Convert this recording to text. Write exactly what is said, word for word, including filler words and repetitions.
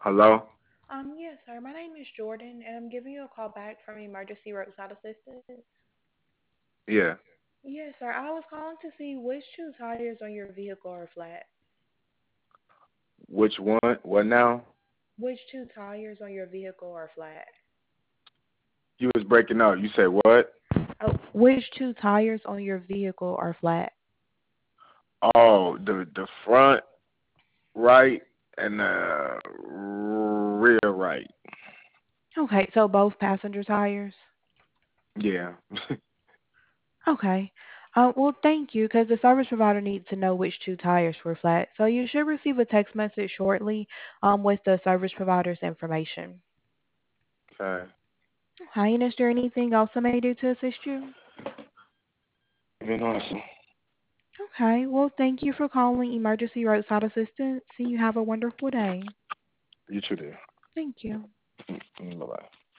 Hello? Um, yes, sir. My name is Jordan, and I'm giving you a call back from Emergency Roadside Assistance. Yeah. Yes, sir. I was calling to see which two tires on your vehicle are flat. Which one? What now? Which two tires on your vehicle are flat? You was breaking up. You said what? Oh, which two tires on your vehicle are flat? Oh, the the front right and the rear right. Okay, so both passenger tires? Yeah. Okay. Uh, well, thank you, because the service provider needs to know which two tires were flat. So you should receive a text message shortly um, with the service provider's information. Okay. Hi, and is there anything else I may do to assist you? You've been awesome. Okay. Well, thank you for calling Emergency Roadside Assistance. You have a wonderful day. You too there. Thank you. Bye bye.